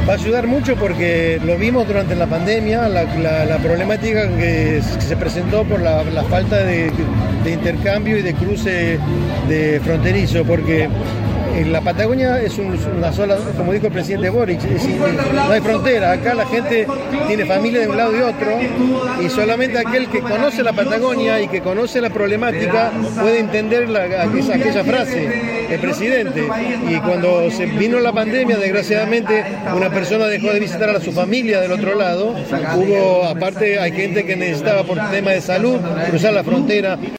Va a ayudar mucho porque lo vimos durante la pandemia, la problemática que se presentó por la falta de intercambio y de cruce de fronterizo, porque en la Patagonia es una sola, como dijo el presidente Boric, no hay frontera. Acá la gente tiene familia de un lado y otro, y solamente aquel que conoce la Patagonia y que conoce la problemática puede entender aquella frase del presidente. Y cuando se vino la pandemia, desgraciadamente, una persona dejó de visitar a su familia del otro lado. Aparte, hay gente que necesitaba por tema de salud cruzar la frontera.